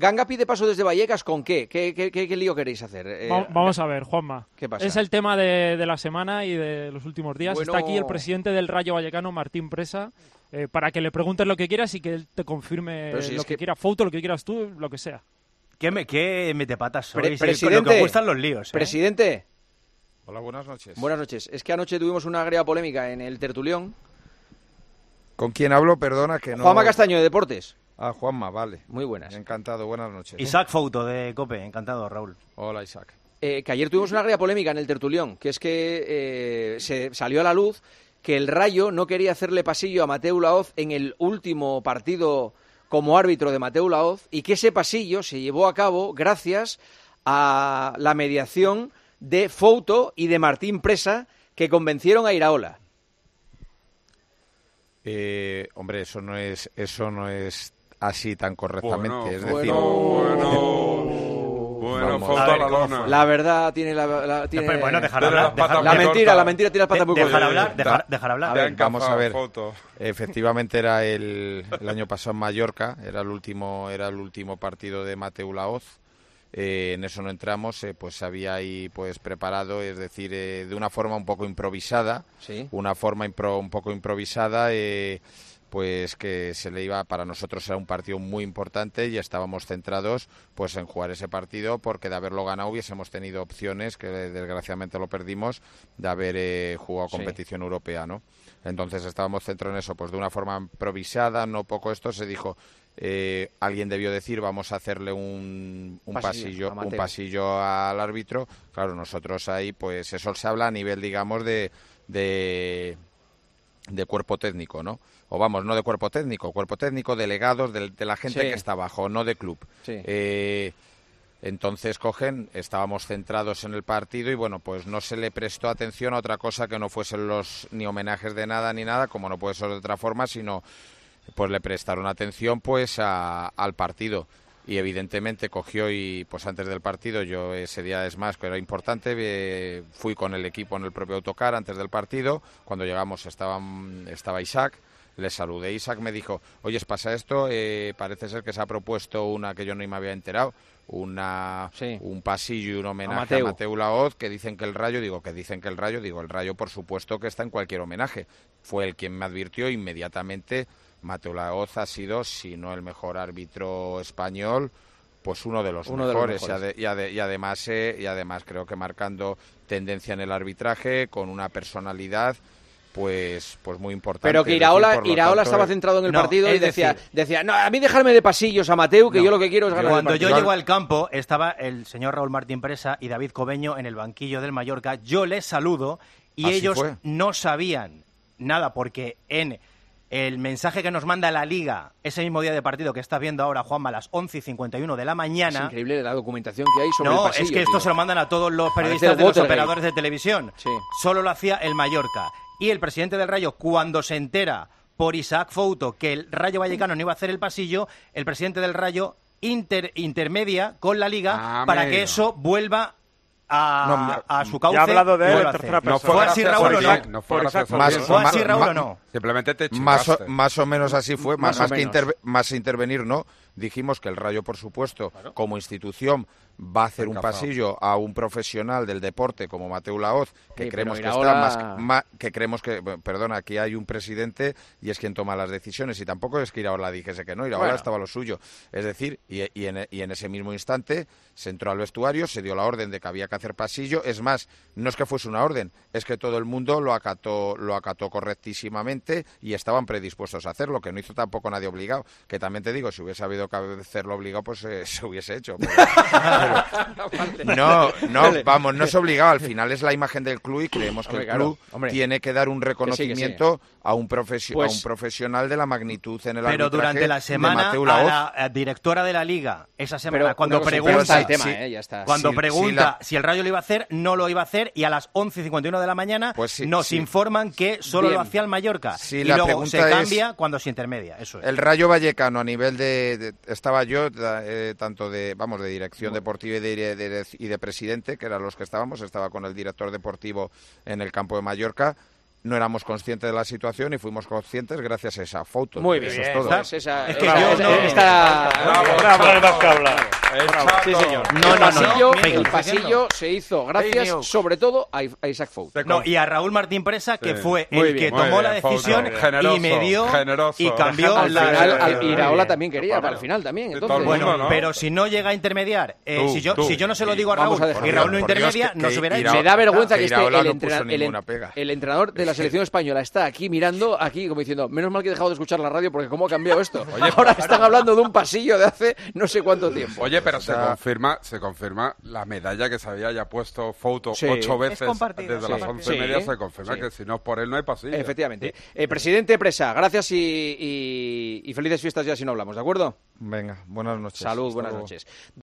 Ganga pide paso desde Vallecas, ¿con qué? ¿Qué lío queréis hacer? Vamos a ver, Juanma. ¿Qué pasa? Es el tema de la semana y de los últimos días. Bueno... Está aquí el presidente del Rayo Vallecano, Martín Presa, para que le preguntes lo que quieras y que él te confirme lo que quiera. Foto, lo que quieras tú, lo que sea. ¿Qué metepatas sois? Presidente, con lo que gustan los líos, ¿eh? Presidente. Hola, buenas noches. Buenas noches. Es que anoche tuvimos una agria polémica en el tertulión. ¿Con quién hablo? Perdona que no... Juanma Castaño, de Deportes. Ah, Juanma, vale. Muy buenas. Encantado, buenas noches. Isaac Fouto, de COPE. Encantado, Raúl. Hola, Isaac. Que ayer tuvimos una agria polémica en el tertulión, que es que se salió a la luz que el Rayo no quería hacerle pasillo a Mateu Laoz en el último partido como árbitro de Mateu Laoz, y que ese pasillo se llevó a cabo gracias a la mediación de Fouto y de Martín Presa, que convencieron a Iraola. Hombre, eso no es así tan correctamente. Bueno, Fouto a la lona. La verdad tiene la tiene... Bueno, dejar hablar. La mentira tiene las patas muy cortas. Dejar hablar. A ver, vamos a ver. Efectivamente era el año pasado en Mallorca, era el último partido de Mateu Laoz. En eso no entramos, pues había ahí pues preparado, es decir, de una forma un poco improvisada, ¿sí? Una forma un poco improvisada, pues que se le iba, para nosotros era un partido muy importante y estábamos centrados pues en jugar ese partido, porque de haberlo ganado hubiésemos tenido opciones, que desgraciadamente lo perdimos, de haber jugado competición europea, ¿no? Entonces estábamos centrados en eso, pues de una forma improvisada, no poco esto, se dijo... alguien debió decir vamos a hacerle un pasillo al árbitro. Claro, nosotros ahí pues eso se habla a nivel, digamos, de cuerpo técnico, ¿no? O vamos, no de cuerpo técnico, delegados de la gente que está abajo, no de club. Entonces estábamos centrados en el partido y bueno, pues no se le prestó atención a otra cosa que no fuesen ni homenajes de nada ni nada, como no puede ser de otra forma, sino pues le prestaron atención pues al partido, y evidentemente cogió y pues antes del partido, yo ese día es más que era importante, fui con el equipo en el propio autocar antes del partido. Cuando llegamos estaba Isaac, le saludé. Isaac me dijo, oye, pasa esto, parece ser que se ha propuesto una que yo no me había enterado, un pasillo y un homenaje a Mateu Laoz, que dicen que el Rayo, el Rayo por supuesto que está en cualquier homenaje. Fue el quien me advirtió inmediatamente. Mateu Laoz ha sido, si no el mejor árbitro español, pues uno de los mejores. Y además creo que marcando tendencia en el arbitraje, con una personalidad pues muy importante. Pero que Iraola estaba centrado en el partido y decía, no, a mí dejarme de pasillos a Mateu, que yo lo que quiero es ganar el partido. Cuando yo llego al campo, estaba el señor Raúl Martín Presa y David Cobeño en el banquillo del Mallorca. Yo les saludo y ellos no sabían nada, porque en el mensaje que nos manda la Liga ese mismo día de partido que estás viendo ahora, Juanma, a las 11:51 de la mañana... Es increíble la documentación que hay sobre el pasillo. No, es que esto se lo mandan a todos los periodistas de los operadores de televisión. Sí. Solo lo hacía el Mallorca. Y el presidente del Rayo, cuando se entera por Isaac Fouto que el Rayo Vallecano no iba a hacer el pasillo, el presidente del Rayo intermedia con la Liga para que eso vuelva a su cauce. Ya ha hablado de él, ¿No fue así, Raúl, o no? ¿Fue así, Raúl, o no? Simplemente te chingaste. Más o menos así fue, más intervenir, ¿no? Dijimos que el Rayo, por supuesto, como institución, va a hacer un pasillo a un profesional del deporte como Mateu Laoz, que creemos que está perdona, aquí hay un presidente y es quien toma las decisiones, y tampoco es que Iraola dijese que no, Iraola estaba a lo suyo. Es decir, y en ese mismo instante se entró al vestuario, se dio la orden de que había que hacer pasillo. Es más, no es que fuese una orden, es que todo el mundo lo acató correctísimamente y estaban predispuestos a hacerlo, que no hizo tampoco nadie obligado. Que también te digo, si hubiese habido que hacerlo obligado, pues se hubiese hecho. No es obligado. Al final es la imagen del club y creemos que el club tiene que dar un reconocimiento a un profesional de la magnitud en el arbitraje. Pero durante la semana a la directora de la Liga, esa semana, cuando pregunta si el Rayo lo iba a hacer, no lo iba a hacer, y a las 11:51 de la mañana nos informan que solo lo hacía el Mallorca. Y luego se cambia cuando se intermedia. Eso es. El Rayo Vallecano, a nivel estaba yo, tanto de dirección deportiva y de presidente, que eran los que estaba con el director deportivo en el campo de Mallorca. no éramos conscientes de la situación y fuimos conscientes gracias a esa foto. Muy bien, eso es todo. Pues es que yo no... Sí, señor. El pasillo se hizo gracias sobre todo a Isaac Fout. No, y a Raúl Martín Presa, que fue el que tomó la decisión y me dio y cambió al final. Iraola también quería, para el final también. Entonces, bueno, pero si no llega a intermediar, si yo no se lo digo a Raúl y Raúl no intermedia, no se hubiera hecho. Me da vergüenza que el entrenador de la selección española está aquí mirando, aquí como diciendo, menos mal que he dejado de escuchar la radio porque cómo ha cambiado esto. Ahora están hablando de un pasillo de hace no sé cuánto tiempo. Oye, pero se confirma la medalla que se había ya puesto Foto 8 veces desde las 11:30, se confirma que si no es por él no hay pasillo. Efectivamente. Presidente Presa, gracias y felices fiestas ya si no hablamos, ¿de acuerdo? Venga, buenas noches. Salud, buenas noches.